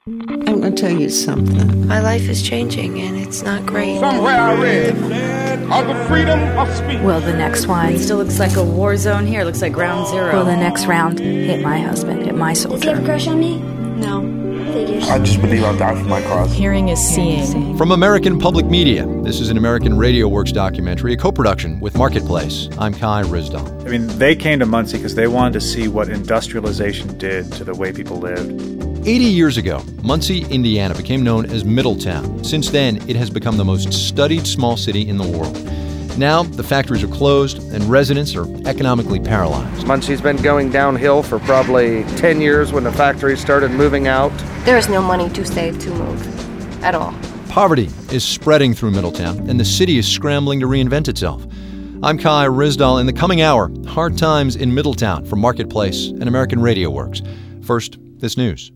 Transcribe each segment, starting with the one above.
I'm going to tell you something. My life is changing, and it's not great. Somewhere I read of the freedom of speech. Will the next one? It still looks like a war zone here. It looks like ground zero. Will the next round hit my husband, hit my soldier? Does he have a crush on me? No. Figures. I just believe I'll die for my cause. Hearing is seeing. From American Public Media, this is an American Radio Works documentary, a co-production with Marketplace. I'm Kai Ryssdal. I mean, they came to Muncie because they wanted to see what industrialization did to the way people lived. 80 years ago, Muncie, Indiana became known as Middletown. Since then, it has become the most studied small city in the world. Now, the factories are closed and residents are economically paralyzed. Muncie's been going downhill for probably 10 years when the factories started moving out. There is no money to save to move at all. Poverty is spreading through Middletown, and the city is scrambling to reinvent itself. I'm Kai Ryssdal. In the coming hour, hard times in Middletown from Marketplace and American Radio Works. First, this news.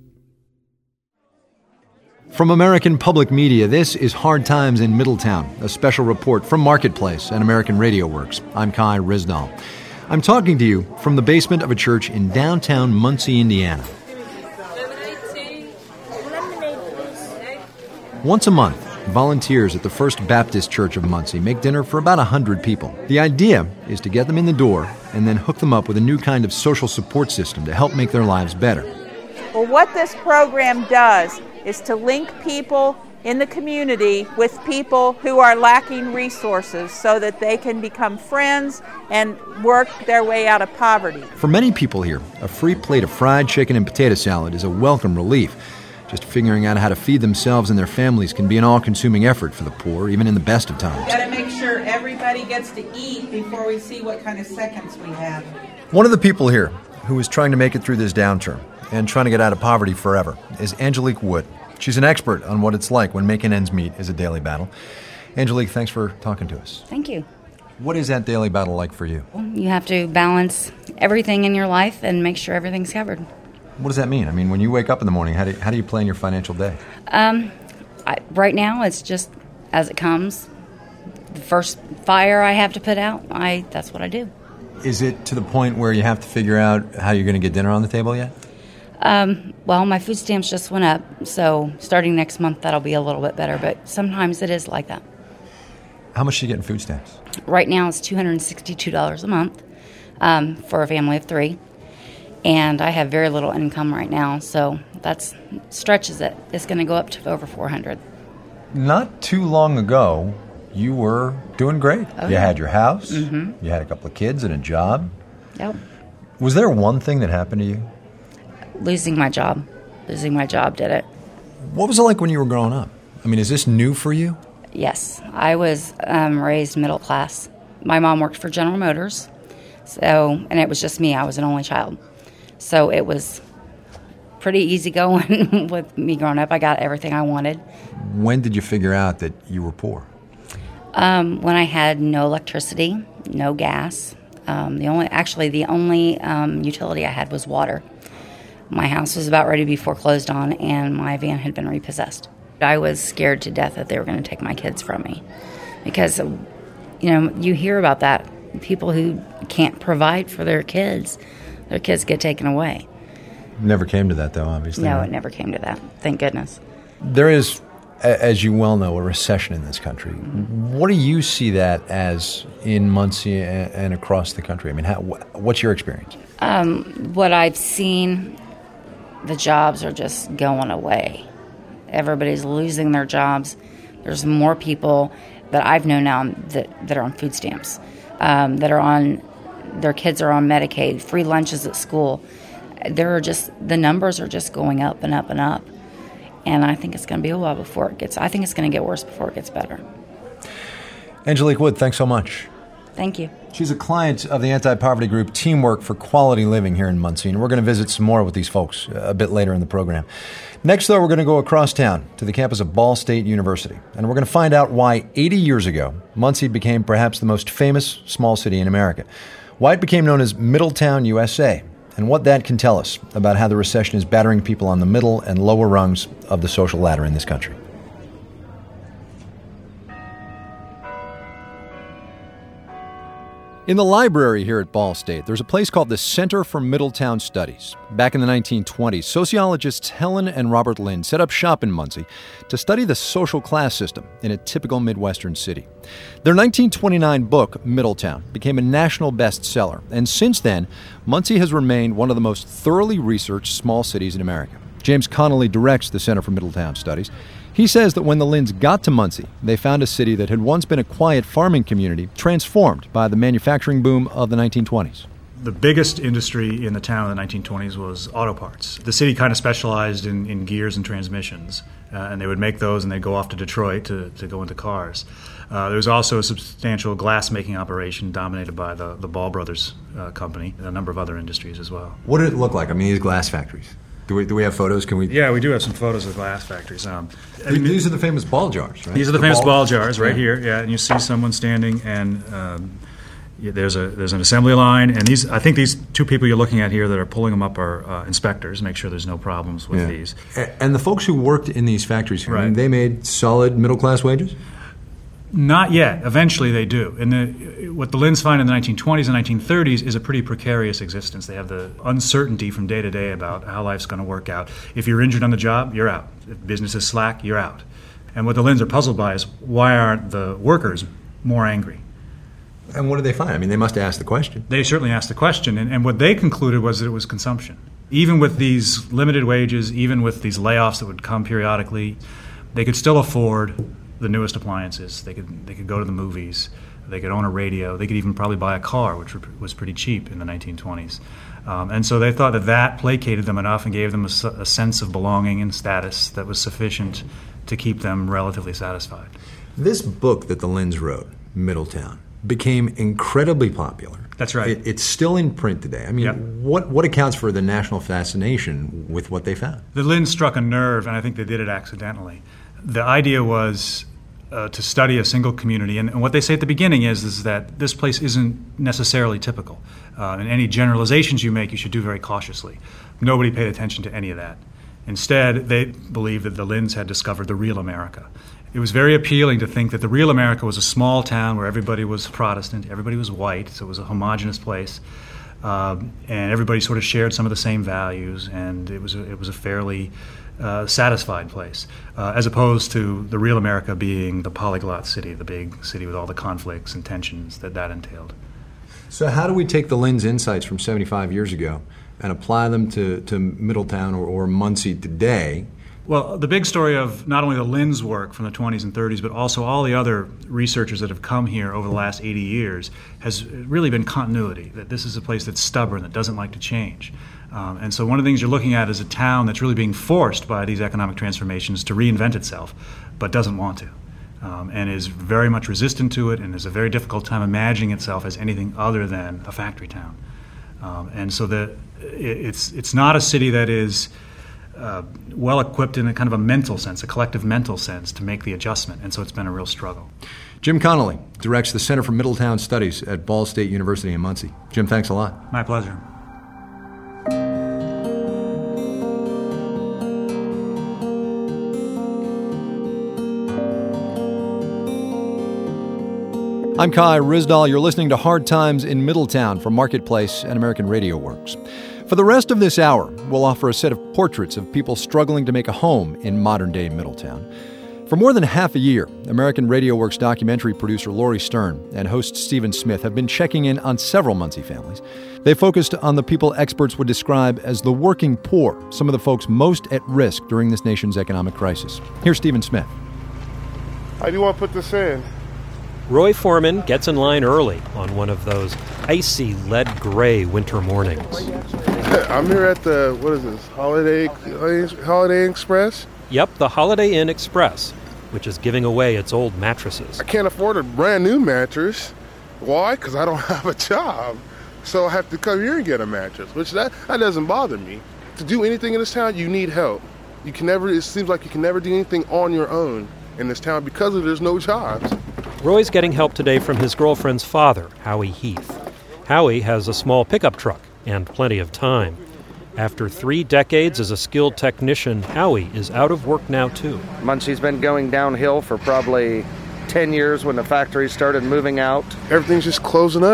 From American Public Media, this is Hard Times in Middletown, a special report from Marketplace and American Radio Works. I'm Kai Ryssdal. I'm talking to you from the basement of a church in downtown Muncie, Indiana. Once a month, volunteers at the First Baptist Church of Muncie make dinner for about 100 people. The idea is to get them in the door and then hook them up with a new kind of social support system to help make their lives better. Well, what this program does is to link people in the community with people who are lacking resources so that they can become friends and work their way out of poverty. For many people here, a free plate of fried chicken and potato salad is a welcome relief. Just figuring out how to feed themselves and their families can be an all-consuming effort for the poor, even in the best of times. We've got to make sure everybody gets to eat before we see what kind of seconds we have. One of the people here who is trying to make it through this downturn and trying to get out of poverty forever is Angelique Wood. She's an expert on what it's like when making ends meet is a daily battle. Angelique, thanks for talking to us. Thank you. What is that daily battle like for you? You have to balance everything in your life and make sure everything's covered. What does that mean? I mean, when you wake up in the morning, how do you plan your financial day? Right now, it's just as it comes. The first fire I have to put out, that's what I do. Is it to the point where you have to figure out how you're going to get dinner on the table yet? Well, my food stamps just went up, so starting next month, that'll be a little bit better, but sometimes it is like that. How much do you get in food stamps? Right now, it's $262 a month for a family of 3, and I have very little income right now, so that stretches it. It's going to go up to over $400. Not too long ago, you were doing great. You had your house, you had a couple of kids and a job. Yep. Was there one thing that happened to you? Losing my job did it. What was it like when you were growing up? I mean, is this new for you? Yes, I was raised middle class. My mom worked for General Motors, and it was just me. I was an only child. So it was pretty easy going with me growing up. I got everything I wanted. When did you figure out that you were poor? When I had no electricity, no gas. The only utility I had was water. My house was about ready to be foreclosed on, and my van had been repossessed. I was scared to death that they were going to take my kids from me. Because, you hear about that. People who can't provide for their kids get taken away. Never came to that, though, obviously. No, it never came to that. Thank goodness. There is, as you well know, a recession in this country. What do you see that as in Muncie and across the country? I mean, what's your experience? What I've seen, the jobs are just going away. Everybody's losing their jobs. There's more people that I've known now that are on food stamps, their kids are on Medicaid, free lunches at school. The numbers are just going up and up and up. And I think it's going to be a while before I think it's going to get worse before it gets better. Angelique Wood, thanks so much. Thank you. She's a client of the anti-poverty group Teamwork for Quality Living here in Muncie, and we're going to visit some more with these folks a bit later in the program. Next, though, we're going to go across town to the campus of Ball State University, and we're going to find out why 80 years ago, Muncie became perhaps the most famous small city in America, why it became known as Middletown, USA, and what that can tell us about how the recession is battering people on the middle and lower rungs of the social ladder in this country. In the library here at Ball State, there's a place called the Center for Middletown Studies. Back in the 1920s, sociologists Helen and Robert Lind set up shop in Muncie to study the social class system in a typical Midwestern city. Their 1929 book, Middletown, became a national bestseller, and since then, Muncie has remained one of the most thoroughly researched small cities in America. James Connolly directs the Center for Middletown Studies. He says that when the Linds got to Muncie, they found a city that had once been a quiet farming community transformed by the manufacturing boom of the 1920s. The biggest industry in the town in the 1920s was auto parts. The city kind of specialized in gears and transmissions, and they would make those and they'd go off to Detroit to go into cars. There was also a substantial glass-making operation dominated by the Ball Brothers company, and a number of other industries as well. What did it look like? I mean, these glass factories. Do we have photos? Can we? Yeah, we do have some photos of glass factories. These are the famous ball jars, right? These are the famous ball jars right here. Yeah, and you see someone standing, and there's an assembly line, and I think these two people you're looking at here that are pulling them up are inspectors. Make sure there's no problems with these. And the folks who worked in these factories, right, they made solid middle class wages? Not yet. Eventually they do. And what the Linds find in the 1920s and 1930s is a pretty precarious existence. They have the uncertainty from day to day about how life's going to work out. If you're injured on the job, you're out. If business is slack, you're out. And what the Linds are puzzled by is why aren't the workers more angry? And what did they find? I mean, they must have asked the question. They certainly asked the question. And what they concluded was that it was consumption. Even with these limited wages, even with these layoffs that would come periodically, they could still afford the newest appliances. They could go to the movies. They could own a radio. They could even probably buy a car, which was pretty cheap in the 1920s. And so they thought that placated them enough and gave them a sense of belonging and status that was sufficient to keep them relatively satisfied. This book that the Linds wrote, Middletown, became incredibly popular. That's right. It's still in print today. I mean, what accounts for the national fascination with what they found? The Linds struck a nerve, and I think they did it accidentally. The idea was to study a single community, and what they say at the beginning is that this place isn't necessarily typical. And any generalizations you make, you should do very cautiously. Nobody paid attention to any of that. Instead, they believed that the Linds had discovered the real America. It was very appealing to think that the real America was a small town where everybody was Protestant, everybody was white, so it was a homogenous place, and everybody sort of shared some of the same values, and it was a fairly satisfied place, as opposed to the real America being the polyglot city, the big city with all the conflicts and tensions that entailed. So how do we take the Linds insights from 75 years ago and apply them to Middletown or Muncie today? Well, the big story of not only the Linds work from the 20s and 30s, but also all the other researchers that have come here over the last 80 years has really been continuity, that this is a place that's stubborn, that doesn't like to change. And so one of the things you're looking at is a town that's really being forced by these economic transformations to reinvent itself, but doesn't want to, and is very much resistant to it, and has a very difficult time imagining itself as anything other than a factory town. And so it's not a city that is well equipped in a kind of a mental sense, a collective mental sense, to make the adjustment, and so it's been a real struggle. Jim Connolly directs the Center for Middletown Studies at Ball State University in Muncie. Jim, thanks a lot. My pleasure. I'm Kai Ryssdal. You're listening to Hard Times in Middletown from Marketplace and American Radio Works. For the rest of this hour, we'll offer a set of portraits of people struggling to make a home in modern-day Middletown. For more than half a year, American Radio Works documentary producer Lori Stern and host Stephen Smith have been checking in on several Muncie families. They focused on the people experts would describe as the working poor, some of the folks most at risk during this nation's economic crisis. Here's Stephen Smith. How do you want to put this in? Roy Foreman gets in line early on one of those icy lead-gray winter mornings. I'm here at the, what is this, Holiday Express? Yep, the Holiday Inn Express, which is giving away its old mattresses. I can't afford a brand new mattress. Why? Because I don't have a job. So I have to come here and get a mattress, which that doesn't bother me. To do anything in this town, you need help. It seems like you can never do anything on your own in this town because there's no jobs. Roy's getting help today from his girlfriend's father, Howie Heath. Howie has a small pickup truck and plenty of time. After 3 decades as a skilled technician, Howie is out of work now, too. Muncie's been going downhill for probably 10 years when the factory started moving out. Everything's just closing up.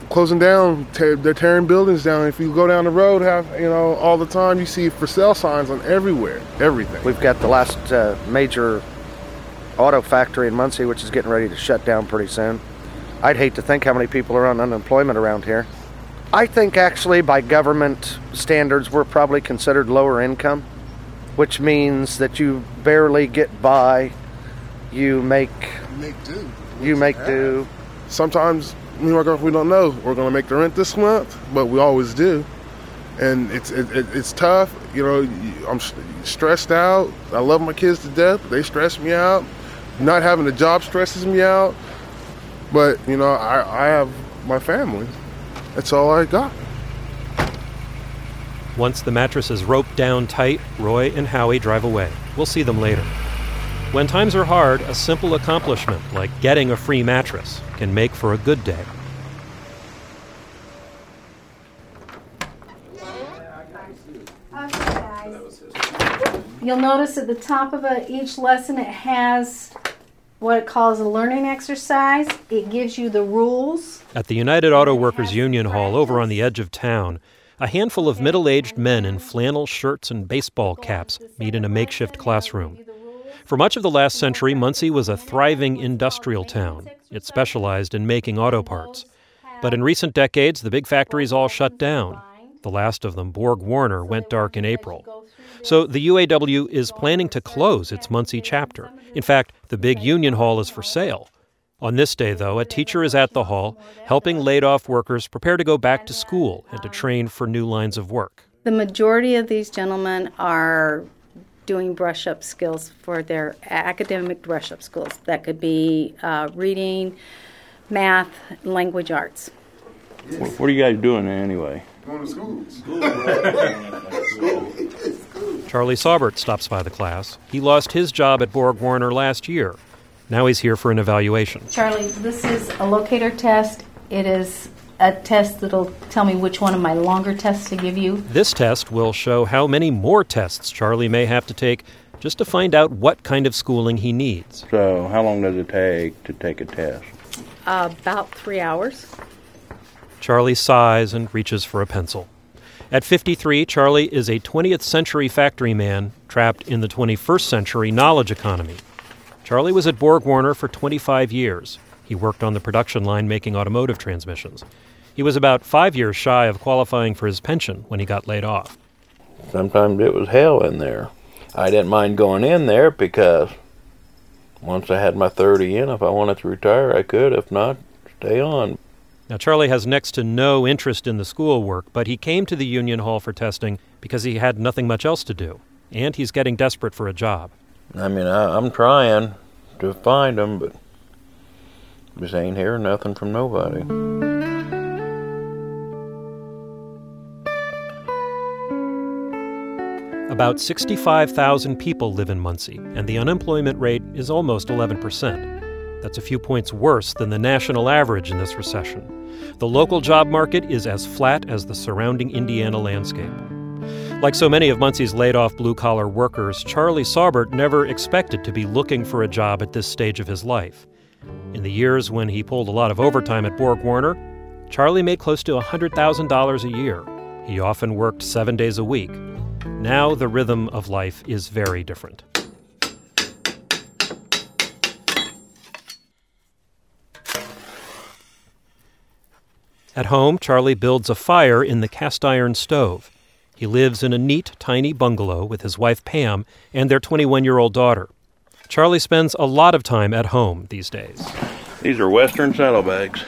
closing down. They're tearing buildings down. If you go down the road, all the time, you see for sale signs on everywhere, everything. We've got the last major auto factory in Muncie, which is getting ready to shut down pretty soon. I'd hate to think how many people are on unemployment around here. I think actually by government standards, we're probably considered lower income, which means that you barely get by. You make do. You make do. Sometimes me and my girlfriend, we don't know we're going to make the rent this month, but we always do. And it's tough. I'm stressed out. I love my kids to death, but they stress me out. Not having a job stresses me out. But, I have my family. That's all I got. Once the mattress is roped down tight, Roy and Howie drive away. We'll see them later. When times are hard, a simple accomplishment like getting a free mattress can make for a good day. You'll notice at the top of each lesson it has what it calls a learning exercise. It gives you the rules. At the United Auto Workers Union Hall over on the edge of town, a handful of middle-aged men in flannel shirts and baseball caps meet in a makeshift classroom. For much of the last century, Muncie was a thriving industrial town. It specialized in making auto parts. But in recent decades, the big factories all shut down. The last of them, Borg-Warner, went dark in April. So the UAW is planning to close its Muncie chapter. In fact, the big union hall is for sale. On this day, though, a teacher is at the hall, helping laid-off workers prepare to go back to school and to train for new lines of work. The majority of these gentlemen are doing brush-up skills for their academic brush-up skills. That could be reading, math, language arts. What are you guys doing anyway? Going to school. Charlie Saubert stops by the class. He lost his job at Borg-Warner last year. Now he's here for an evaluation. Charlie, this is a locator test. It is a test that'll tell me which one of my longer tests to give you. This test will show how many more tests Charlie may have to take just to find out what kind of schooling he needs. So how long does it take to take a test? About 3 hours. Charlie sighs and reaches for a pencil. At 53, Charlie is a 20th century factory man trapped in the 21st century knowledge economy. Charlie was at Borg-Warner for 25 years. He worked on the production line making automotive transmissions. He was about 5 years shy of qualifying for his pension when he got laid off. Sometimes it was hell in there. I didn't mind going in there because once I had my 30 in, if I wanted to retire, I could. If not, stay on. Now, Charlie has next to no interest in the schoolwork, but he came to the union hall for testing because he had nothing much else to do, and he's getting desperate for a job. I'm trying to find them, but just ain't hearing nothing from nobody. About 65,000 people live in Muncie, and the unemployment rate is almost 11%. That's a few points worse than the national average in this recession. The local job market is as flat as the surrounding Indiana landscape. Like so many of Muncie's laid-off blue-collar workers, Charlie Saubert never expected to be looking for a job at this stage of his life. In the years when he pulled a lot of overtime at Borg-Warner, Charlie made close to $100,000 a year. He often worked 7 days a week. Now the rhythm of life is very different. At home, Charlie builds a fire in the cast-iron stove. He lives in a neat, tiny bungalow with his wife Pam and their 21-year-old daughter. Charlie spends a lot of time at home these days. These are Western saddlebags.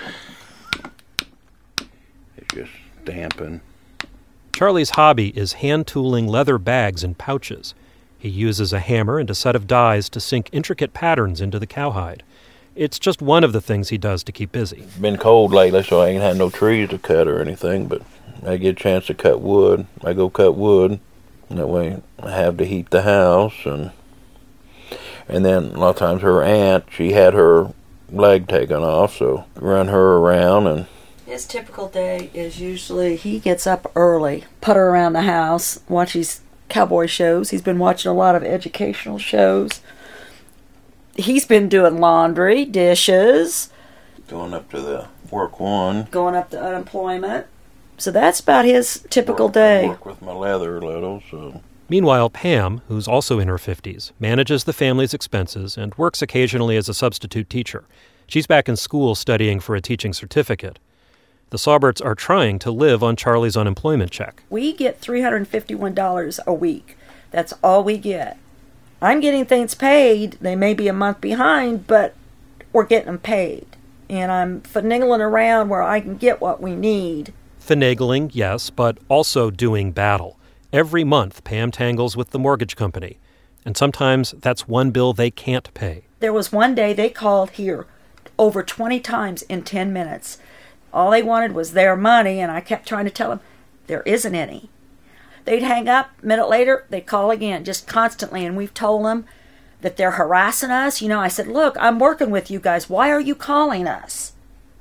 It's just stamping. Charlie's hobby is hand-tooling leather bags and pouches. He uses a hammer and a set of dies to sink intricate patterns into the cowhide. It's just one of the things he does to keep busy. It's been cold lately, so I ain't had no trees to cut or anything, but I get a chance to cut wood. I go cut wood, and that way I have to heat the house. And then a lot of times her aunt, she had her leg taken off, so run her around. And his typical day is usually he gets up early, putter around the house, watch these cowboy shows. He's been watching a lot of educational shows. He's been doing laundry, dishes. Going up to the work one. Going up to unemployment. So that's about his typical day. Work with my leather a little, so... Meanwhile, Pam, who's also in her 50s, manages the family's expenses and works occasionally as a substitute teacher. She's back in school studying for a teaching certificate. The Sauberts are trying to live on Charlie's unemployment check. We get $351 a week. That's all we get. I'm getting things paid. They may be a month behind, but we're getting them paid. And I'm finagling around where I can get what we need. Finagling, yes, but also doing battle. Every month, Pam tangles with the mortgage company. And sometimes that's one bill they can't pay. There was one day they called here over 20 times in 10 minutes. All they wanted was their money, and I kept trying to tell them, there isn't any. They'd hang up, a minute later, they'd call again, just constantly, and we've told them that they're harassing us. You know, I said, look, I'm working with you guys. Why are you calling us?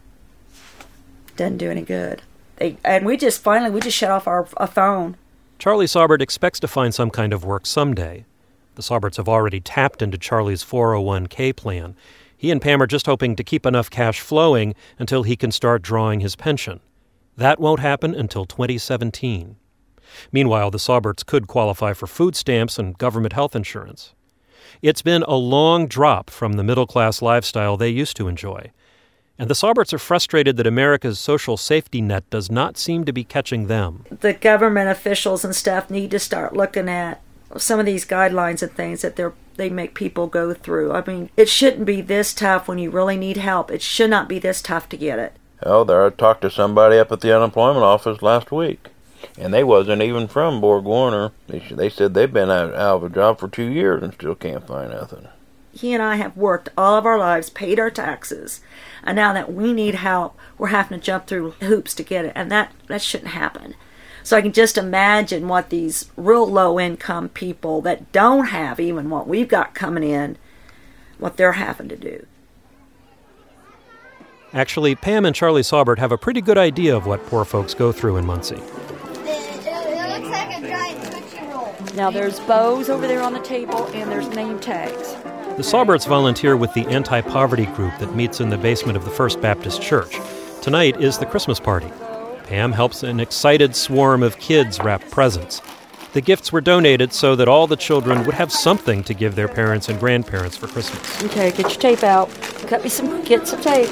Doesn't do any good. We just shut off our phone. Charlie Saubert expects to find some kind of work someday. The Sauberts have already tapped into Charlie's 401k plan. He and Pam are just hoping to keep enough cash flowing until he can start drawing his pension. That won't happen until 2017. Meanwhile, the Sauberts could qualify for food stamps and government health insurance. It's been a long drop from the middle-class lifestyle they used to enjoy. And the Sauberts are frustrated that America's social safety net does not seem to be catching them. The government officials and stuff need to start looking at some of these guidelines and things that they make people go through. I mean, it shouldn't be this tough when you really need help. It should not be this tough to get it. Oh, there I talked to somebody up at the unemployment office last week, and they wasn't even from Borg Warner. They said they've been out of a job for 2 years and still can't find nothing. He and I have worked all of our lives, paid our taxes, and now that we need help, we're having to jump through hoops to get it, and that shouldn't happen. So I can just imagine what these real low-income people that don't have even what we've got coming in, what they're having to do. Actually, Pam and Charlie Saubert have a pretty good idea of what poor folks go through in Muncie. It looks like a giant Tootsie Roll. Now there's bows over there on the table, and there's name tags. The Sauberts volunteer with the anti-poverty group that meets in the basement of the First Baptist Church. Tonight is the Christmas party. Pam helps an excited swarm of kids wrap presents. The gifts were donated so that all the children would have something to give their parents and grandparents for Christmas. Okay, get your tape out. Get some tape.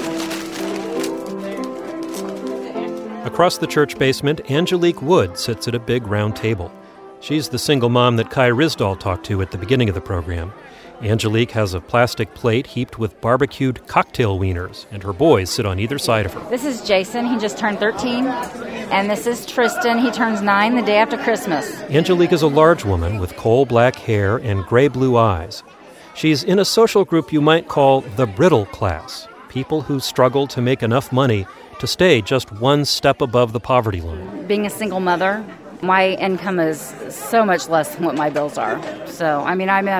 Across the church basement, Angelique Wood sits at a big round table. She's the single mom that Kai Risdall talked to at the beginning of the program. Angelique has a plastic plate heaped with barbecued cocktail wieners, and her boys sit on either side of her. This is Jason. He just turned 13. And this is Tristan. He turns 9 the day after Christmas. Angelique is a large woman with coal-black hair and gray-blue eyes. She's in a social group you might call the brittle class, people who struggle to make enough money to stay just one step above the poverty line. Being a single mother, my income is so much less than what my bills are. So, I mean, I'm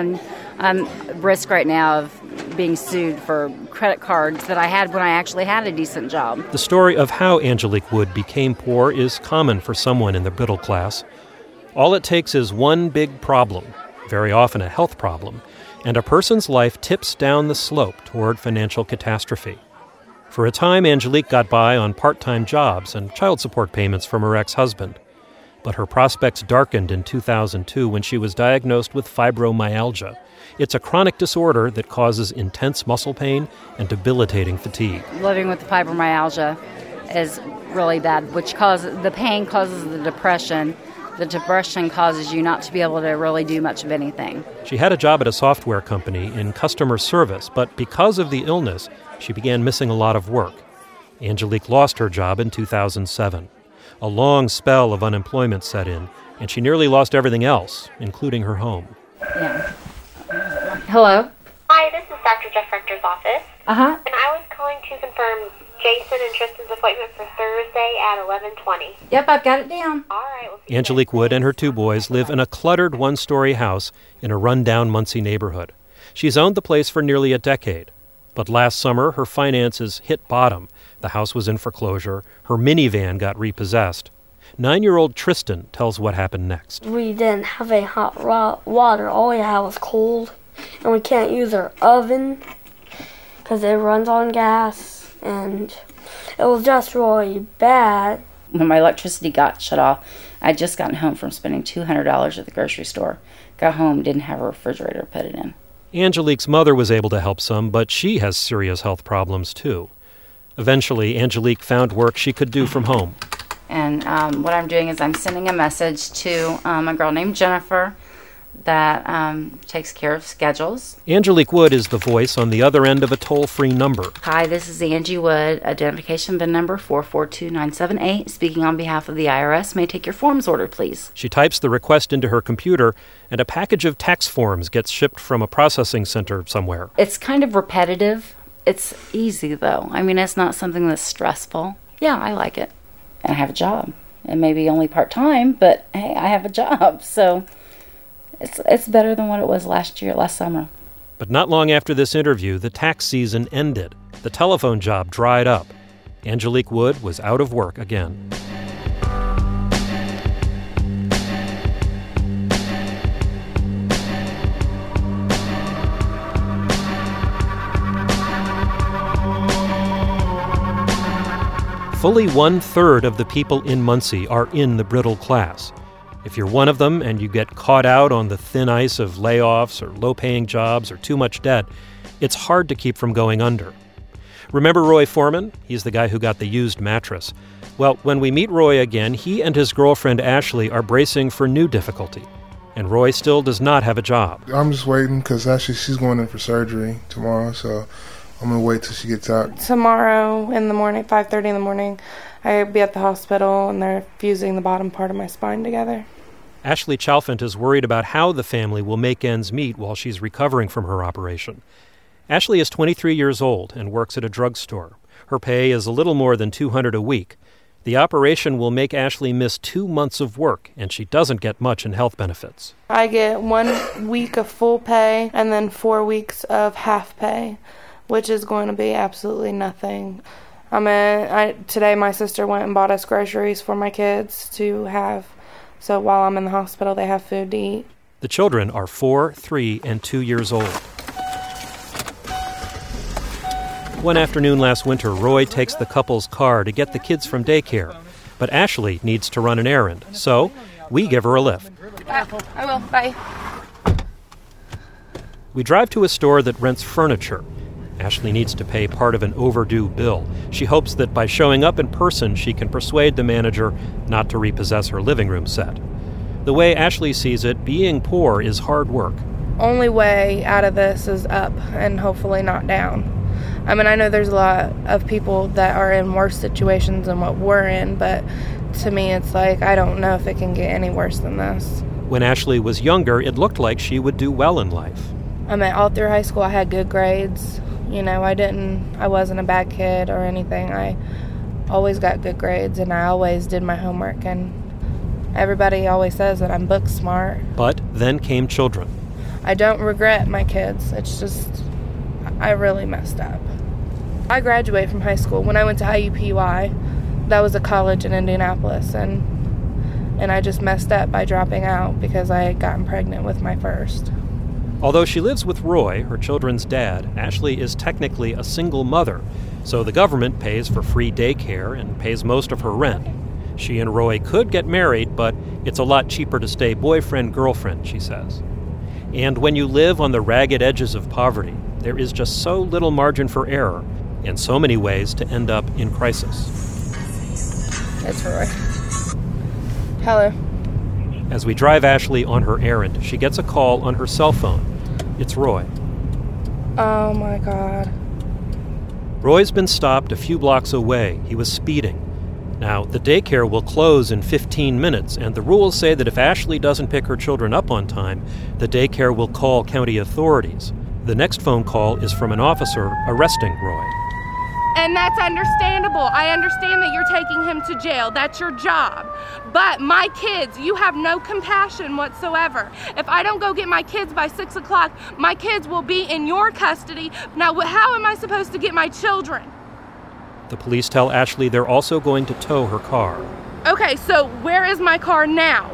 risk right now of being sued for credit cards that I had when I actually had a decent job. The story of how Angelique Wood became poor is common for someone in the brittle class. All it takes is one big problem, very often a health problem, and a person's life tips down the slope toward financial catastrophe. For a time, Angelique got by on part-time jobs and child support payments from her ex-husband. But her prospects darkened in 2002 when she was diagnosed with fibromyalgia. It's a chronic disorder that causes intense muscle pain and debilitating fatigue. Living with fibromyalgia is really bad, which causes the pain causes the depression. The depression causes you not to be able to really do much of anything. She had a job at a software company in customer service, but because of the illness, she began missing a lot of work. Angelique lost her job in 2007. A long spell of unemployment set in, and she nearly lost everything else, including her home. Yeah. Hello? Hi, this is Dr. Jeff Rector's office. Uh-huh. And I was calling to confirm Jason and Tristan's appointment for Thursday at 11:20. Yep, I've got it down. All right. We'll Angelique Wood and her 2 boys live in a cluttered one-story house in a run-down Muncie neighborhood. She's owned the place for nearly a decade. But last summer, her finances hit bottom. The house was in foreclosure. Her minivan got repossessed. 9-year-old Tristan tells what happened next. We didn't have any hot water. All we had was cold. And we can't use our oven because it runs on gas. And It was just really bad. When my electricity got shut off, I'd just gotten home from spending $200 at the grocery store. Got home, didn't have a refrigerator to put it in. Angelique's mother was able to help some, but she has serious health problems too. Eventually, Angelique found work she could do from home. And what I'm doing is I'm sending a message to a girl named Jennifer that takes care of schedules. Angelique Wood is the voice on the other end of a toll-free number. Hi, this is Angie Wood, identification VIN number 442978, speaking on behalf of the IRS. May I take your forms order, please? She types the request into her computer, and a package of tax forms gets shipped from a processing center somewhere. It's kind of repetitive. It's easy, though. I mean, it's not something that's stressful. Yeah, I like it. And I have a job. It may be only part-time, but hey, I have a job, so it's better than what it was last summer. But not long after this interview, the tax season ended. The telephone job dried up. Angelique Wood was out of work again. Fully 1/3 of the people in Muncie are in the brittle class. If you're one of them and you get caught out on the thin ice of layoffs or low-paying jobs or too much debt, it's hard to keep from going under. Remember Roy Foreman? He's the guy who got the used mattress. Well, when we meet Roy again, he and his girlfriend Ashley are bracing for new difficulty. And Roy still does not have a job. I'm just waiting because actually she's going in for surgery tomorrow, so I'm going to wait till she gets out. Tomorrow in the morning, 5:30 in the morning, I'll be at the hospital and they're fusing the bottom part of my spine together. Ashley Chalfant is worried about how the family will make ends meet while she's recovering from her operation. Ashley is 23 years old and works at a drugstore. Her pay is a little more than $200 a week. The operation will make Ashley miss 2 months of work, and she doesn't get much in health benefits. I get 1 week of full pay and then 4 weeks of half pay, which is going to be absolutely nothing. Today my sister went and bought us groceries for my kids to have, so while I'm in the hospital they have food to eat. The children are 4, 3, and 2 years old. One afternoon last winter, Roy takes the couple's car to get the kids from daycare, but Ashley needs to run an errand, so we give her a lift. I will. Bye. We drive to a store that rents furniture. Ashley needs to pay part of an overdue bill. She hopes that by showing up in person, she can persuade the manager not to repossess her living room set. The way Ashley sees it, being poor is hard work. Only way out of this is up and hopefully not down. I mean, I know there's a lot of people that are in worse situations than what we're in, but to me it's like I don't know if it can get any worse than this. When Ashley was younger, it looked like she would do well in life. I mean, all through high school I had good grades. You know, I wasn't a bad kid or anything. I always got good grades and I always did my homework, and everybody always says that I'm book smart. But then came children. I don't regret my kids. It's just, I really messed up. I graduated from high school. When I went to IUPUI, that was a college in Indianapolis, and I just messed up by dropping out because I had gotten pregnant with my first. Although she lives with Roy, her children's dad, Ashley is technically a single mother, so the government pays for free daycare and pays most of her rent. She and Roy could get married, but it's a lot cheaper to stay boyfriend-girlfriend, she says. And when you live on the ragged edges of poverty, there is just so little margin for error and so many ways to end up in crisis. It's Roy. Hello. As we drive Ashley on her errand, she gets a call on her cell phone. It's Roy. Oh my God. Roy's been stopped a few blocks away. He was speeding. Now, the daycare will close in 15 minutes, and the rules say that if Ashley doesn't pick her children up on time, the daycare will call county authorities. The next phone call is from an officer arresting Roy. And that's understandable. I understand that you're taking him to jail. That's your job. But my kids, you have no compassion whatsoever. If I don't go get my kids by 6 o'clock, my kids will be in your custody. Now, how am I supposed to get my children? The police tell Ashley they're also going to tow her car. Okay, so where is my car now?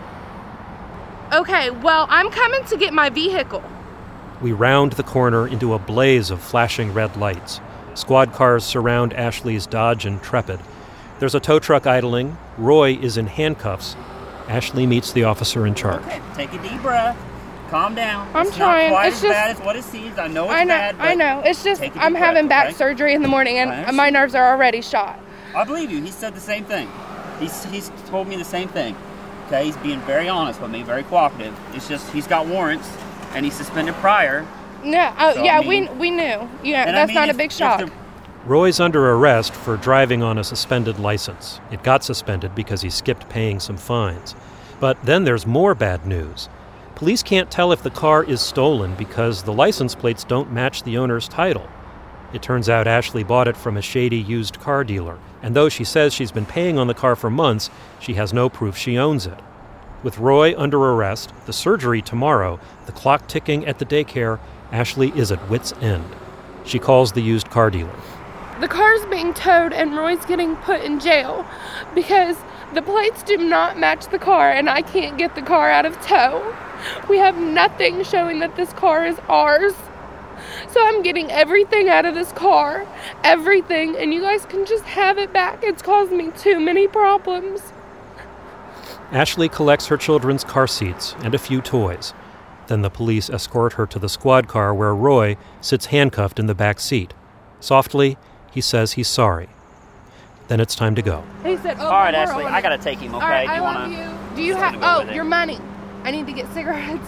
Okay, well, I'm coming to get my vehicle. We round the corner into a blaze of flashing red lights. Squad cars surround Ashley's Dodge Intrepid. There's a tow truck idling. Roy is in handcuffs. Ashley meets the officer in charge. Okay, take a deep breath. Calm down. I'm it's trying. Not quite it's as just, bad as what it seems. I know it's bad. I know. It's just I'm having back surgery in the morning, and my nerves are already shot. I believe you. He said the same thing. He's told me the same thing. Okay, he's being very honest with me, very cooperative. It's just he's got warrants, and he's suspended prior. No, we knew. Yeah, that's not a big shock. Roy's under arrest for driving on a suspended license. It got suspended because he skipped paying some fines. But then there's more bad news. Police can't tell if the car is stolen because the license plates don't match the owner's title. It turns out Ashley bought it from a shady used car dealer, and though she says she's been paying on the car for months, she has no proof she owns it. With Roy under arrest, the surgery tomorrow, the clock ticking at the daycare, Ashley is at wit's end. She calls the used car dealer. The car's being towed and Roy's getting put in jail because the plates do not match the car and I can't get the car out of tow. We have nothing showing that this car is ours. So I'm getting everything out of this car, everything, and you guys can just have it back. It's caused me too many problems. Ashley collects her children's car seats and a few toys. Then the police escort her to the squad car where Roy sits handcuffed in the back seat. Softly, he says he's sorry. Then it's time to go. He said, all right, Ashley, I gotta take him, okay? All right, I love you. Do you have, your money. I need to get cigarettes.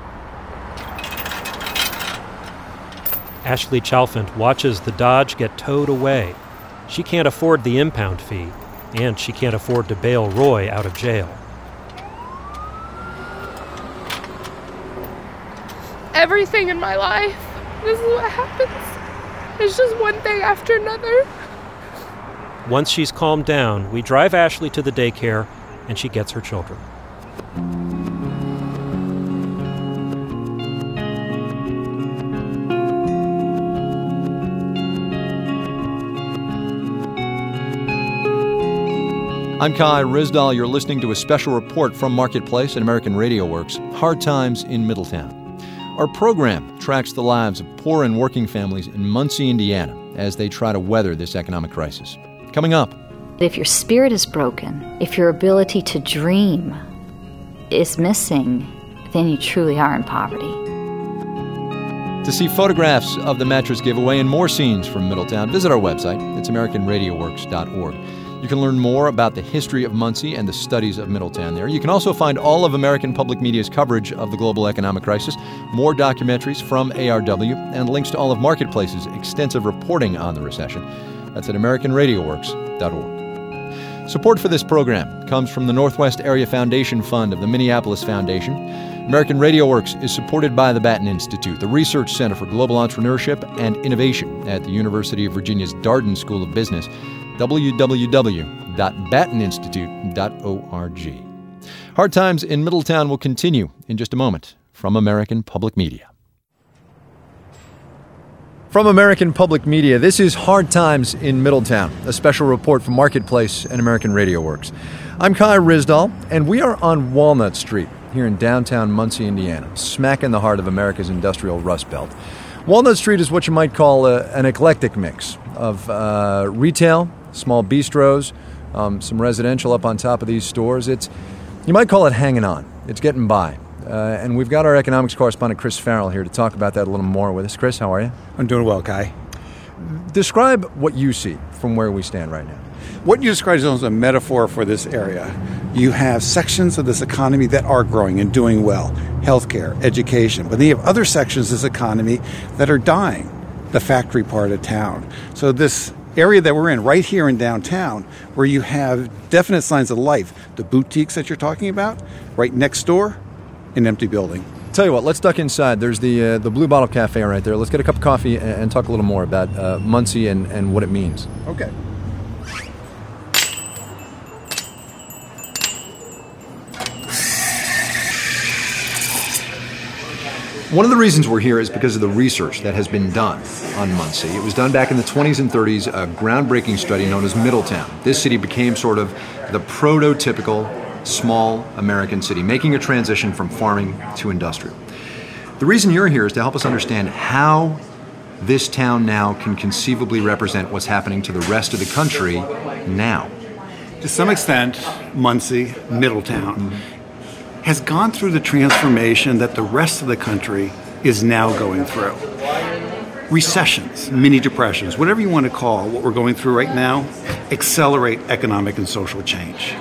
Ashley Chalfant watches the Dodge get towed away. She can't afford the impound fee, and she can't afford to bail Roy out of jail. Everything in my life, this is what happens. It's just one thing after another. Once she's calmed down, we drive Ashley to the daycare, and she gets her children. I'm Kai Ryssdal. You're listening to a special report from Marketplace and American Radio Works, Hard Times in Middletown. Our program tracks the lives of poor and working families in Muncie, Indiana, as they try to weather this economic crisis. Coming up. If your spirit is broken, if your ability to dream is missing, then you truly are in poverty. To see photographs of the mattress giveaway and more scenes from Middletown, visit our website. It's AmericanRadioWorks.org. You can learn more about the history of Muncie and the studies of Middletown there. You can also find all of American Public Media's coverage of the global economic crisis, more documentaries from ARW, and links to all of Marketplace's extensive reporting on the recession. That's at AmericanRadioWorks.org. Support for this program comes from the Northwest Area Foundation Fund of the Minneapolis Foundation. American Radio Works is supported by the Batten Institute, the Research Center for Global Entrepreneurship and Innovation at the University of Virginia's Darden School of Business. www.batteninstitute.org. Hard Times in Middletown will continue in just a moment from American Public Media. From American Public Media, this is Hard Times in Middletown, a special report from Marketplace and American Radio Works. I'm Kai Ryssdal, and we are on Walnut Street here in downtown Muncie, Indiana, smack in the heart of America's industrial Rust Belt. Walnut Street is what you might call an eclectic mix of retail, small bistros, some residential up on top of these stores. You might call it hanging on. It's getting by. And we've got our economics correspondent, Chris Farrell, here to talk about that a little more with us. Chris, how are you? I'm doing well, Kai. Describe what you see from where we stand right now. What you described is a metaphor for this area. You have sections of this economy that are growing and doing well, healthcare, education, but then you have other sections of this economy that are dying, the factory part of town. So this area that we're in right here in downtown, where you have definite signs of life, the boutiques that you're talking about, right next door, an empty building. Tell you what, let's duck inside. There's the Blue Bottle Cafe right there. Let's get a cup of coffee and talk a little more about Muncie and what it means. Okay. One of the reasons we're here is because of the research that has been done on Muncie. It was done back in the 20s and 30s, a groundbreaking study known as Middletown. This city became sort of the prototypical small American city, making a transition from farming to industrial. The reason you're here is to help us understand how this town now can conceivably represent what's happening to the rest of the country now? To some extent, Muncie, Middletown, has gone through the transformation that the rest of the country is now going through. Recessions, mini depressions, whatever you want to call what we're going through right now, accelerate economic and social change.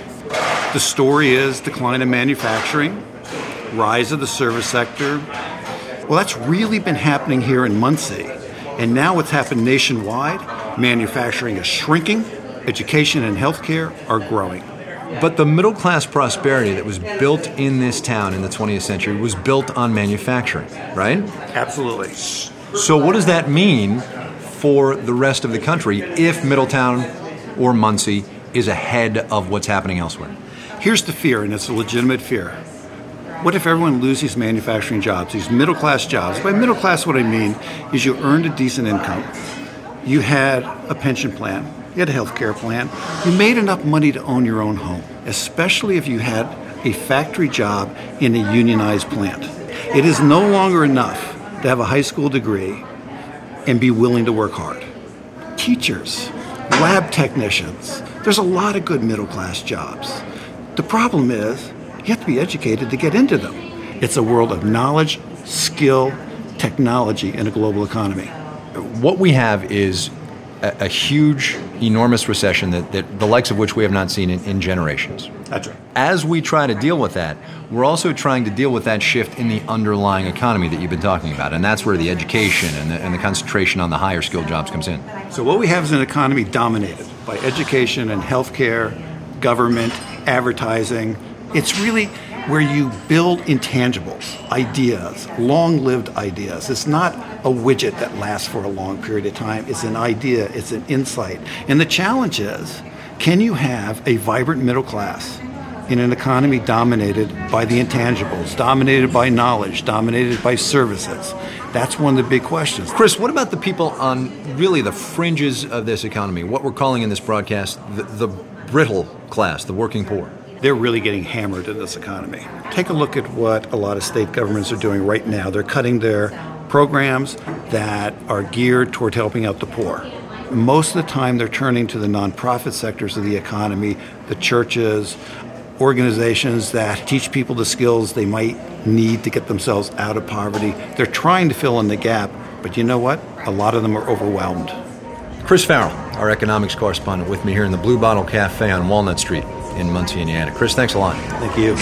The story is decline in manufacturing, rise of the service sector. Well, that's really been happening here in Muncie. And now what's happened nationwide, manufacturing is shrinking, education and healthcare are growing. But the middle-class prosperity that was built in this town in the 20th century was built on manufacturing, right? Absolutely. So what does that mean for the rest of the country if Middletown or Muncie is ahead of what's happening elsewhere? Here's the fear, and it's a legitimate fear. What if everyone loses manufacturing jobs, these middle-class jobs? By middle-class, what I mean is you earned a decent income. You had a pension plan. You had a health care plan. You made enough money to own your own home, especially if you had a factory job in a unionized plant. It is no longer enough to have a high school degree and be willing to work hard. Teachers, lab technicians, there's a lot of good middle-class jobs. The problem is you have to be educated to get into them. It's a world of knowledge, skill, technology in a global economy. What we have is a huge, enormous recession that the likes of which we have not seen in generations. That's right. As we try to deal with that, we're also trying to deal with that shift in the underlying economy that you've been talking about, and that's where the education and the concentration on the higher skilled jobs comes in. So what we have is an economy dominated by education and healthcare, government, advertising. It's really where you build intangibles, ideas, long-lived ideas. It's not a widget that lasts for a long period of time. It's an idea, it's an insight. And the challenge is, can you have a vibrant middle class in an economy dominated by the intangibles, dominated by knowledge, dominated by services? That's one of the big questions. Chris, what about the people on really the fringes of this economy, what we're calling in this broadcast the brittle class, the working poor? They're really getting hammered in this economy. Take a look at what a lot of state governments are doing right now. They're cutting their programs that are geared toward helping out the poor. Most of the time, they're turning to the nonprofit sectors of the economy, the churches, organizations that teach people the skills they might need to get themselves out of poverty. They're trying to fill in the gap, but you know what? A lot of them are overwhelmed. Chris Farrell, our economics correspondent, with me here in the Blue Bottle Cafe on Walnut Street in Muncie, Indiana. Chris, thanks a lot. Thank you.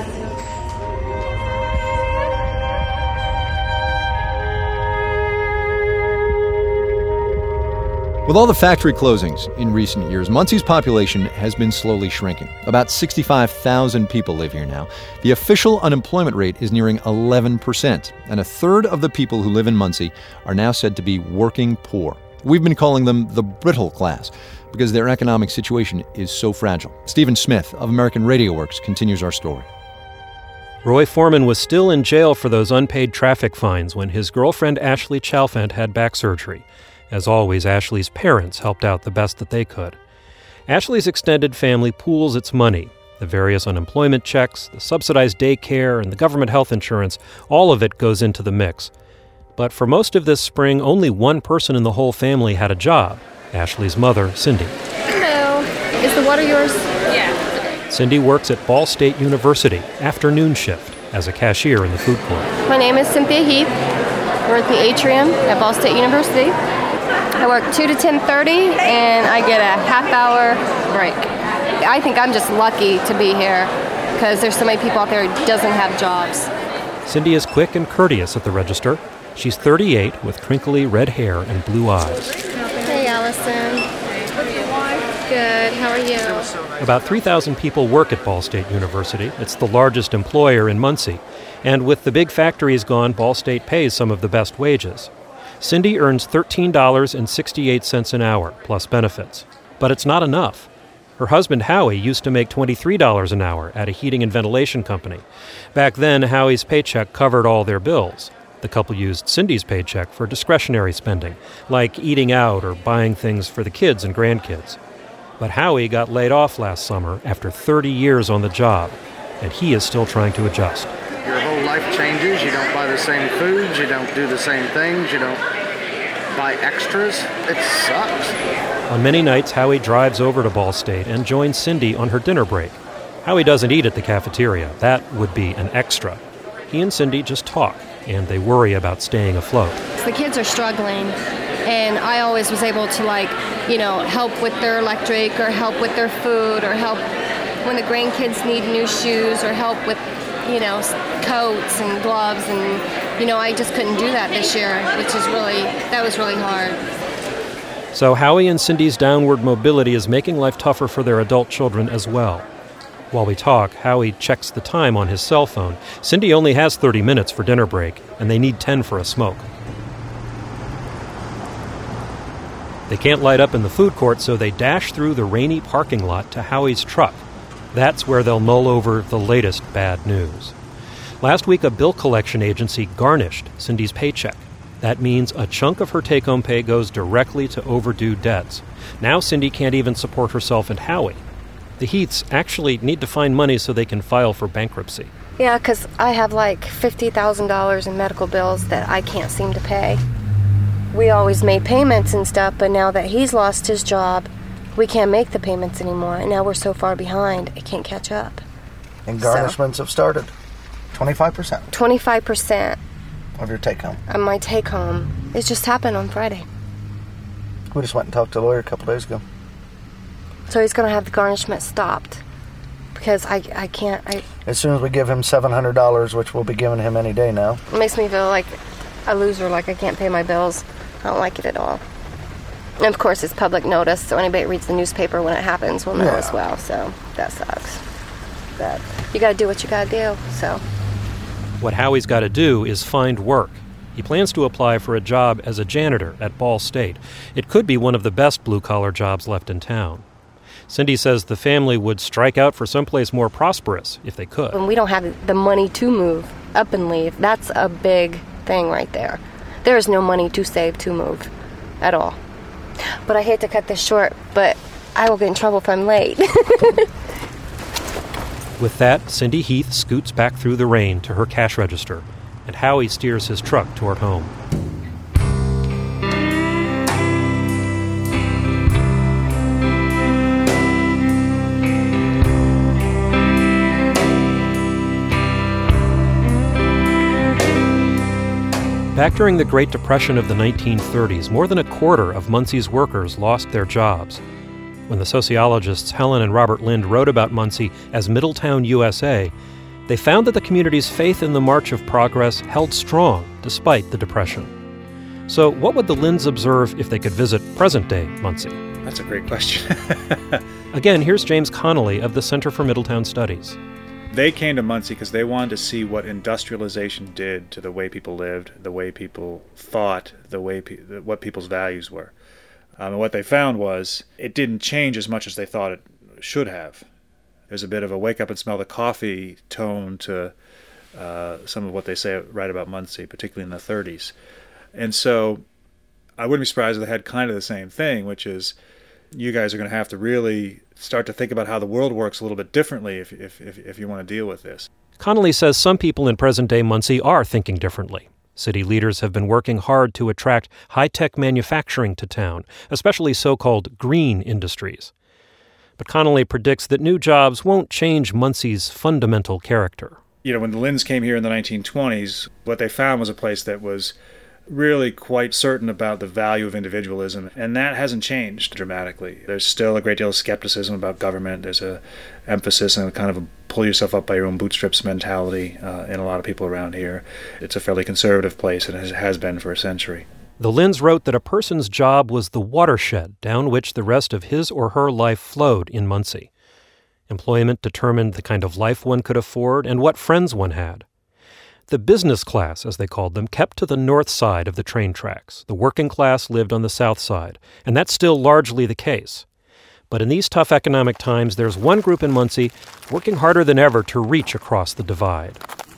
With all the factory closings in recent years, Muncie's population has been slowly shrinking. About 65,000 people live here now. The official unemployment rate is nearing 11%, and a third of the people who live in Muncie are now said to be working poor. We've been calling them the brittle class because their economic situation is so fragile. Stephen Smith of American Radio Works continues our story. Roy Foreman was still in jail for those unpaid traffic fines when his girlfriend Ashley Chalfant had back surgery. As always, Ashley's parents helped out the best that they could. Ashley's extended family pools its money. The various unemployment checks, the subsidized daycare, and the government health insurance, all of it goes into the mix. But for most of this spring, only one person in the whole family had a job, Ashley's mother, Cindy. Hello. Is the water yours? Yeah. Cindy works at Ball State University, afternoon shift, as a cashier in the food court. My name is Cynthia Heath. We're at the atrium at Ball State University. I work 2 to 10:30, and I get a half-hour break. I think I'm just lucky to be here because there's so many people out there who doesn't have jobs. Cindy is quick and courteous at the register. She's 38 with crinkly red hair and blue eyes. Hey, Allison. Good. How are you? About 3,000 people work at Ball State University. It's the largest employer in Muncie. And with the big factories gone, Ball State pays some of the best wages. Cindy earns $13.68 an hour, plus benefits. But it's not enough. Her husband, Howie, used to make $23 an hour at a heating and ventilation company. Back then, Howie's paycheck covered all their bills. The couple used Cindy's paycheck for discretionary spending, like eating out or buying things for the kids and grandkids. But Howie got laid off last summer after 30 years on the job, and he is still trying to adjust. Your whole life changes. You don't buy the same foods. You don't do the same things. You don't buy extras. It sucks. On many nights, Howie drives over to Ball State and joins Cindy on her dinner break. Howie doesn't eat at the cafeteria. That would be an extra. He and Cindy just talk, and they worry about staying afloat. The kids are struggling, and I always was able to, help with their electric or help with their food or help when the grandkids need new shoes or help with, coats and gloves. And, I just couldn't do that this year, that was really hard. So Howie and Cindy's downward mobility is making life tougher for their adult children as well. While we talk, Howie checks the time on his cell phone. Cindy only has 30 minutes for dinner break, and they need 10 for a smoke. They can't light up in the food court, so they dash through the rainy parking lot to Howie's truck. That's where they'll mull over the latest bad news. Last week, a bill collection agency garnished Cindy's paycheck. That means a chunk of her take-home pay goes directly to overdue debts. Now Cindy can't even support herself and Howie. The Heaths actually need to find money so they can file for bankruptcy. Yeah, because I have $50,000 in medical bills that I can't seem to pay. We always made payments and stuff, but now that he's lost his job, we can't make the payments anymore, and now we're so far behind, I can't catch up. And garnishments have started. 25%. 25%. Of your take-home. Of my take-home. It just happened on Friday. We just went and talked to a lawyer a couple days ago. So he's going to have the garnishment stopped because I can't. As soon as we give him $700, which we'll be giving him any day now. It makes me feel like a loser, like I can't pay my bills. I don't like it at all. And of course, it's public notice, so anybody that reads the newspaper when it happens will know as well. So that sucks. But you got to do what you got to do. So. What Howie's got to do is find work. He plans to apply for a job as a janitor at Ball State. It could be one of the best blue-collar jobs left in town. Cindy says the family would strike out for someplace more prosperous if they could. When we don't have the money to move up and leave, that's a big thing right there. There is no money to save to move at all. But I hate to cut this short, but I will get in trouble if I'm late. With that, Cindy Heath scoots back through the rain to her cash register, and Howie steers his truck toward home. Back during the Great Depression of the 1930s, more than a quarter of Muncie's workers lost their jobs. When the sociologists Helen and Robert Lind wrote about Muncie as Middletown, USA, they found that the community's faith in the march of progress held strong despite the Depression. So what would the Linds observe if they could visit present-day Muncie? That's a great question. Again, here's James Connolly of the Center for Middletown Studies. They came to Muncie because they wanted to see what industrialization did to the way people lived, the way people thought, what people's values were. And what they found was it didn't change as much as they thought it should have. There's a bit of a wake up and smell the coffee tone to some of what they say right about Muncie, particularly in the 30s. And so I wouldn't be surprised if they had kind of the same thing, which is you guys are going to have to really start to think about how the world works a little bit differently if you want to deal with this. Connolly says some people in present-day Muncie are thinking differently. City leaders have been working hard to attract high-tech manufacturing to town, especially so-called green industries. But Connolly predicts that new jobs won't change Muncie's fundamental character. When the Linds came here in the 1920s, what they found was a place that was really quite certain about the value of individualism, and that hasn't changed dramatically. There's still a great deal of skepticism about government. There's a emphasis on kind of a pull yourself up by your own bootstraps mentality in a lot of people around here. It's a fairly conservative place, and it has been for a century. The Linds wrote that a person's job was the watershed down which the rest of his or her life flowed in Muncie. Employment determined the kind of life one could afford and what friends one had. The business class, as they called them, kept to the north side of the train tracks. The working class lived on the south side, and that's still largely the case. But in these tough economic times, there's one group in Muncie working harder than ever to reach across the divide.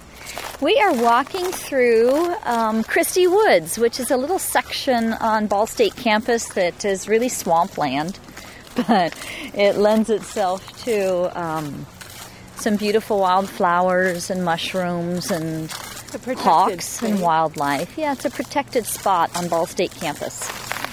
We are walking through Christie Woods, which is a little section on Ball State campus that is really swampland, but it lends itself to some beautiful wildflowers and mushrooms and hawks and wildlife. Yeah, it's a protected spot on Ball State campus.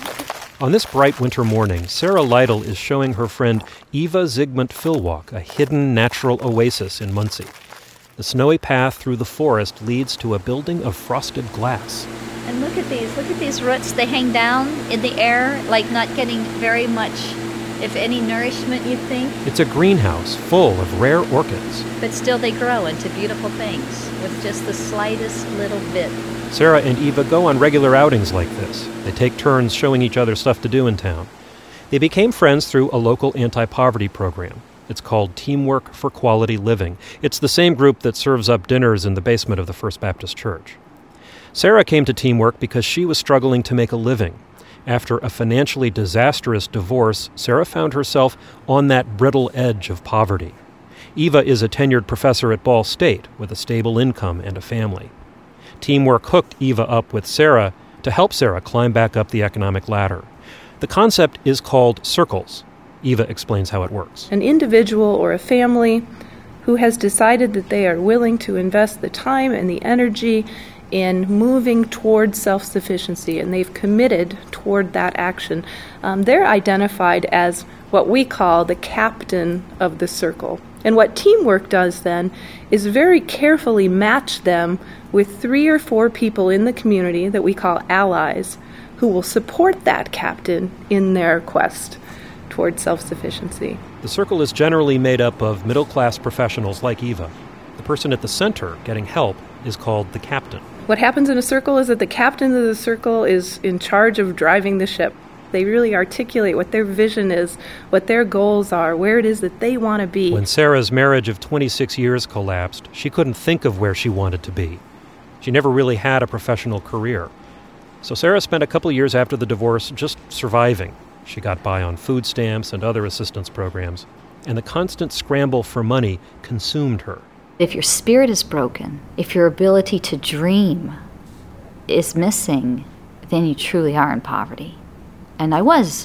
On this bright winter morning, Sarah Lytle is showing her friend Eva Zygmunt Filwalk a hidden natural oasis in Muncie. The snowy path through the forest leads to a building of frosted glass. And look at these roots. They hang down in the air, like not getting very much, if any, nourishment, you think. It's a greenhouse full of rare orchids. But still they grow into beautiful things with just the slightest little bit. Sarah and Eva go on regular outings like this. They take turns showing each other stuff to do in town. They became friends through a local anti-poverty program. It's called Teamwork for Quality Living. It's the same group that serves up dinners in the basement of the First Baptist Church. Sarah came to Teamwork because she was struggling to make a living. After a financially disastrous divorce, Sarah found herself on that brittle edge of poverty. Eva is a tenured professor at Ball State with a stable income and a family. Teamwork hooked Eva up with Sarah to help Sarah climb back up the economic ladder. The concept is called circles. Eva explains how it works. An individual or a family who has decided that they are willing to invest the time and the energy in moving toward self-sufficiency, and they've committed toward that action. They're identified as what we call the captain of the circle. And what Teamwork does then is very carefully match them with 3 or 4 people in the community that we call allies who will support that captain in their quest toward self-sufficiency. The circle is generally made up of middle-class professionals like Eva. The person at the center getting help is called the captain. What happens in a circle is that the captain of the circle is in charge of driving the ship. They really articulate what their vision is, what their goals are, where it is that they want to be. When Sarah's marriage of 26 years collapsed, she couldn't think of where she wanted to be. She never really had a professional career. So Sarah spent a couple of years after the divorce just surviving. She got by on food stamps and other assistance programs, and the constant scramble for money consumed her. If your spirit is broken, if your ability to dream is missing, then you truly are in poverty. And I was.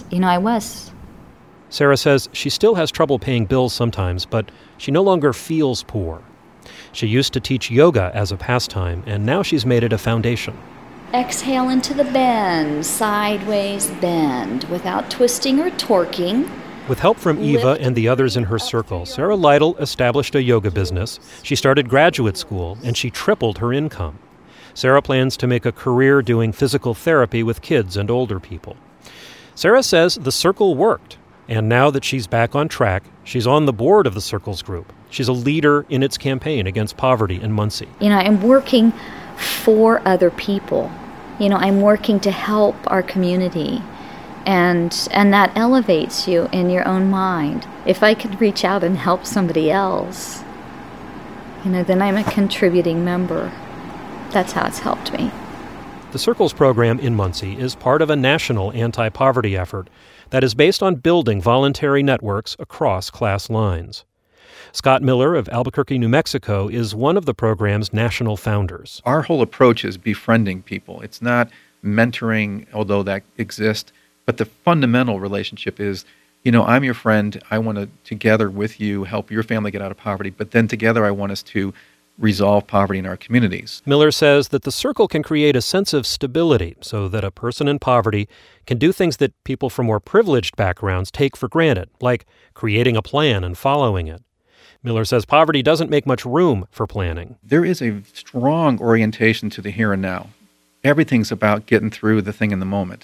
Sarah says she still has trouble paying bills sometimes, but she no longer feels poor. She used to teach yoga as a pastime, and now she's made it a foundation. Exhale into the bend, sideways bend, without twisting or torquing. With help from Eva and the others in her circle, Sarah Lytle established a yoga business. She started graduate school, and she tripled her income. Sarah plans to make a career doing physical therapy with kids and older people. Sarah says the circle worked, and now that she's back on track, she's on the board of the Circles group. She's a leader in its campaign against poverty in Muncie. I'm working for other people. I'm working to help our community. And that elevates you in your own mind. If I could reach out and help somebody else, then I'm a contributing member. That's how it's helped me. The Circles program in Muncie is part of a national anti-poverty effort that is based on building voluntary networks across class lines. Scott Miller of Albuquerque, New Mexico, is one of the program's national founders. Our whole approach is befriending people. It's not mentoring, although that exists, but the fundamental relationship is, I'm your friend. I want to, together with you, help your family get out of poverty, but then together I want us to resolve poverty in our communities. Miller says that the circle can create a sense of stability so that a person in poverty can do things that people from more privileged backgrounds take for granted, like creating a plan and following it. Miller says poverty doesn't make much room for planning. There is a strong orientation to the here and now. Everything's about getting through the thing in the moment.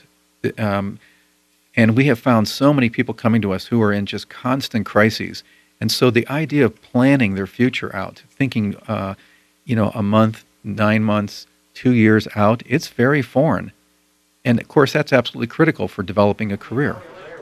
And we have found so many people coming to us who are in just constant crises. And so the idea of planning their future out, thinking, a month, 9 months, 2 years out, it's very foreign. And of course, that's absolutely critical for developing a career.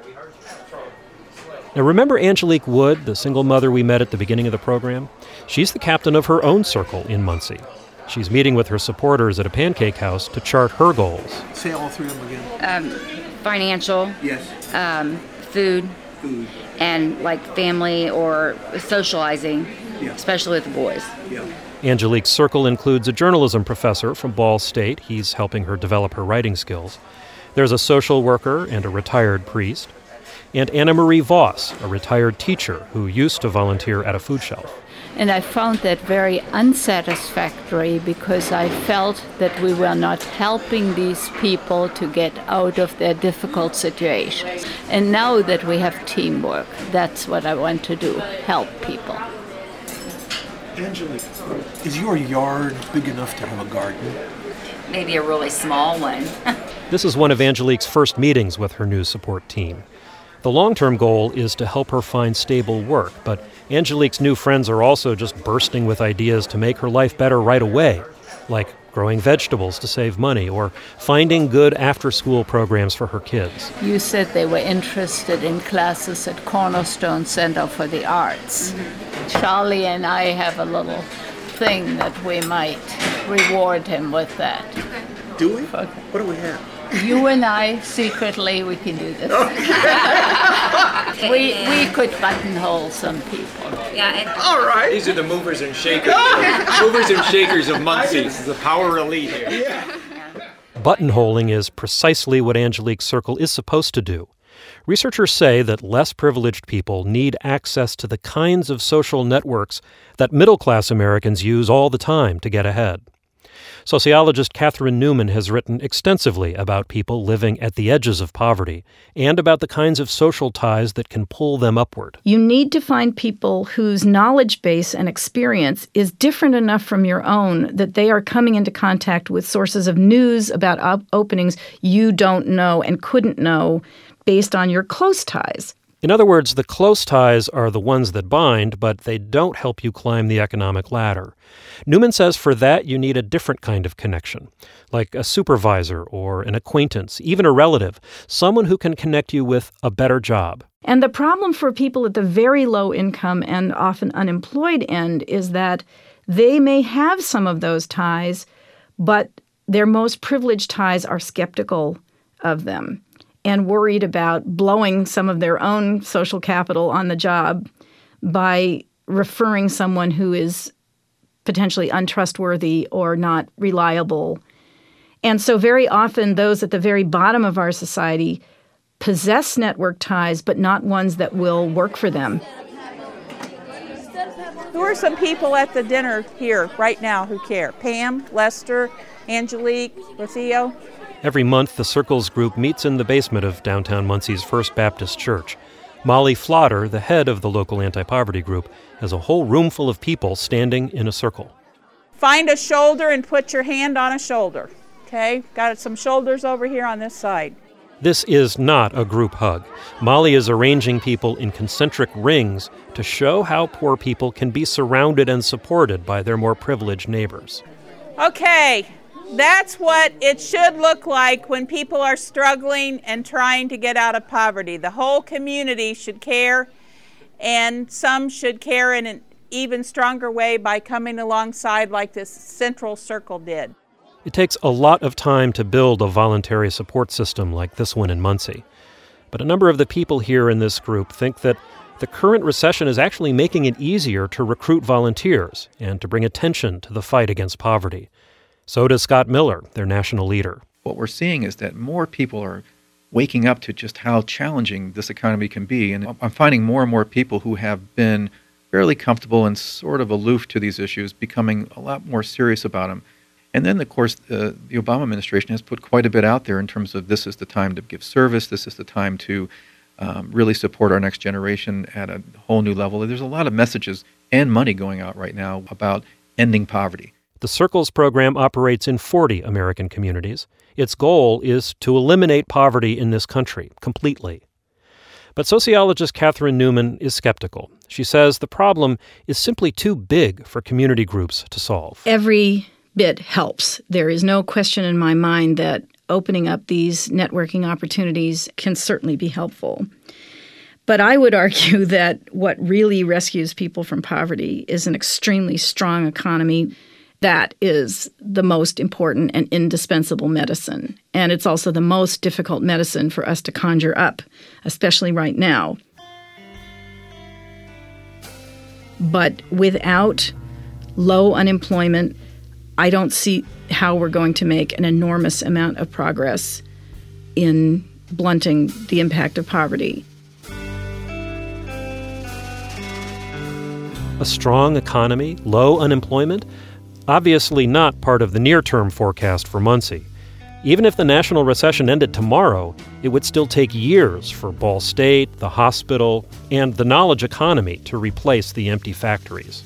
Now, remember Angelique Wood, the single mother we met at the beginning of the program? She's the captain of her own circle in Muncie. She's meeting with her supporters at a pancake house to chart her goals. Say all 3 of them again. Financial. Yes. Food. And family or socializing, especially with the boys. Yeah. Angelique's circle includes a journalism professor from Ball State. He's helping her develop her writing skills. There's a social worker and a retired priest. And Anna Marie Voss, a retired teacher who used to volunteer at a food shelf. And I found that very unsatisfactory because I felt that we were not helping these people to get out of their difficult situations. And now that we have teamwork, that's what I want to do, help people. Angelique, is your yard big enough to have a garden? Maybe a really small one. This is one of Angelique's first meetings with her new support team. The long-term goal is to help her find stable work, but Angelique's new friends are also just bursting with ideas to make her life better right away, like growing vegetables to save money or finding good after-school programs for her kids. You said they were interested in classes at Cornerstone Center for the Arts. Charlie and I have a little thing that we might reward him with that. Do we? What do we have? You and I, secretly, we can do this. we could buttonhole some people. Yeah. All right. These are the movers and shakers. Movers and shakers of Muncie. This is the power elite here. Yeah. Buttonholing is precisely what Angelique's Circle is supposed to do. Researchers say that less privileged people need access to the kinds of social networks that middle-class Americans use all the time to get ahead. Sociologist Catherine Newman has written extensively about people living at the edges of poverty and about the kinds of social ties that can pull them upward. You need to find people whose knowledge base and experience is different enough from your own that they are coming into contact with sources of news about openings you don't know and couldn't know based on your close ties. In other words, the close ties are the ones that bind, but they don't help you climb the economic ladder. Newman says for that you need a different kind of connection, like a supervisor or an acquaintance, even a relative, someone who can connect you with a better job. And the problem for people at the very low income and often unemployed end is that they may have some of those ties, but their most privileged ties are skeptical of them and worried about blowing some of their own social capital on the job by referring someone who is potentially untrustworthy or not reliable. And so very often those at the very bottom of our society possess network ties, but not ones that will work for them. Who are some people at the dinner here right now who care? Pam, Lester, Angelique, Lucio? Every month, the Circles group meets in the basement of downtown Muncie's First Baptist Church. Molly Flotter, the head of the local anti-poverty group, has a whole room full of people standing in a circle. Find a shoulder and put your hand on a shoulder. Okay? Got some shoulders over here on this side. This is not a group hug. Molly is arranging people in concentric rings to show how poor people can be surrounded and supported by their more privileged neighbors. Okay. That's what it should look like when people are struggling and trying to get out of poverty. The whole community should care, and some should care in an even stronger way by coming alongside like this Central Circle did. It takes a lot of time to build a voluntary support system like this one in Muncie. But a number of the people here in this group think that the current recession is actually making it easier to recruit volunteers and to bring attention to the fight against poverty. So does Scott Miller, their national leader. What we're seeing is that more people are waking up to just how challenging this economy can be. And I'm finding more and more people who have been fairly comfortable and sort of aloof to these issues becoming a lot more serious about them. And then, of course, the Obama administration has put quite a bit out there in terms of this is the time to give service, this is the time to really support our next generation at a whole new level. There's a lot of messages and money going out right now about ending poverty. The Circles program operates in 40 American communities. Its goal is to eliminate poverty in this country completely. But sociologist Catherine Newman is skeptical. She says the problem is simply too big for community groups to solve. Every bit helps. There is no question in my mind that opening up these networking opportunities can certainly be helpful. But I would argue that what really rescues people from poverty is an extremely strong economy. That is the most important and indispensable medicine. And it's also the most difficult medicine for us to conjure up, especially right now. But without low unemployment, I don't see how we're going to make an enormous amount of progress in blunting the impact of poverty. A strong economy, low unemployment? Obviously not part of the near-term forecast for Muncie. Even if the national recession ended tomorrow, it would still take years for Ball State, the hospital, and the knowledge economy to replace the empty factories.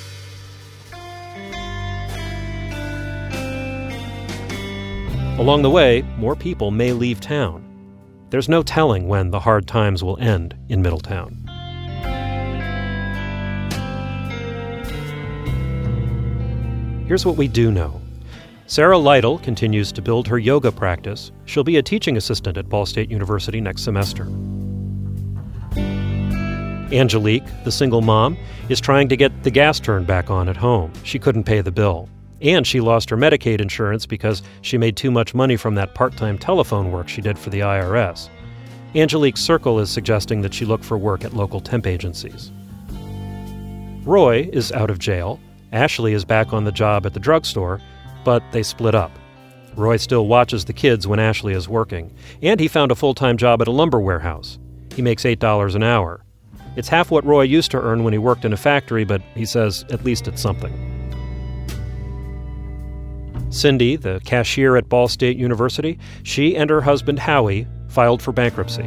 Along the way, more people may leave town. There's no telling when the hard times will end in Middletown. Here's what we do know. Sarah Lytle continues to build her yoga practice. She'll be a teaching assistant at Ball State University next semester. Angelique, the single mom, is trying to get the gas turned back on at home. She couldn't pay the bill. And she lost her Medicaid insurance because she made too much money from that part-time telephone work she did for the IRS. Angelique's circle is suggesting that she look for work at local temp agencies. Roy is out of jail. Ashley is back on the job at the drugstore, but they split up. Roy still watches the kids when Ashley is working, and he found a full-time job at a lumber warehouse. He makes $8 an hour. It's half what Roy used to earn when he worked in a factory, but he says at least it's something. Cindy, the cashier at Ball State University, she and her husband Howie filed for bankruptcy.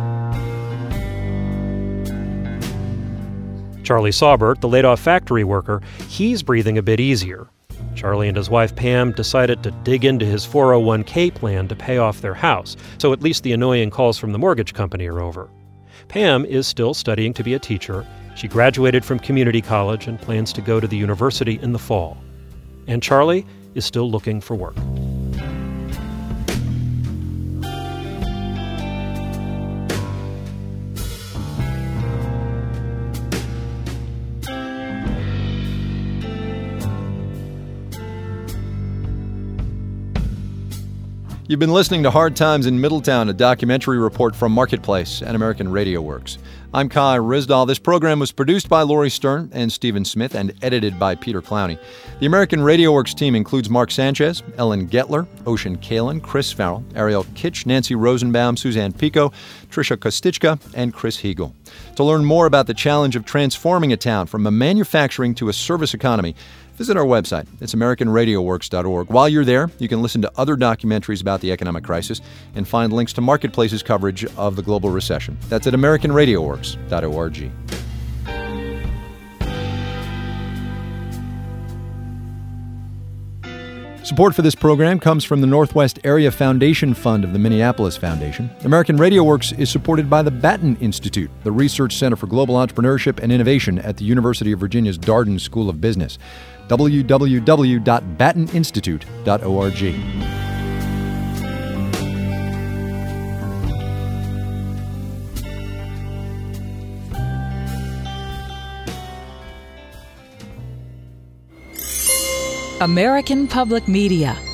Charlie Saubert, the laid-off factory worker, he's breathing a bit easier. Charlie and his wife Pam decided to dig into his 401k plan to pay off their house, so at least the annoying calls from the mortgage company are over. Pam is still studying to be a teacher. She graduated from community college and plans to go to the university in the fall. And Charlie is still looking for work. You've been listening to Hard Times in Middletown, a documentary report from Marketplace and American Radio Works. I'm Kai Ryssdal. This program was produced by Lori Stern and Stephen Smith and edited by Peter Clowney. The American Radio Works team includes Mark Sanchez, Ellen Gettler, Ocean Kalin, Chris Farrell, Ariel Kitsch, Nancy Rosenbaum, Suzanne Pico, Tricia Kostichka, and Chris Hegel. To learn more about the challenge of transforming a town from a manufacturing to a service economy, visit our website. It's AmericanRadioWorks.org. While you're there, you can listen to other documentaries about the economic crisis and find links to Marketplace's coverage of the global recession. That's at AmericanRadioWorks.org. Support for this program comes from the Northwest Area Foundation Fund of the Minneapolis Foundation. American Radio Works is supported by the Batten Institute, the Research Center for Global Entrepreneurship and Innovation at the University of Virginia's Darden School of Business. www.batteninstitute.org. American Public Media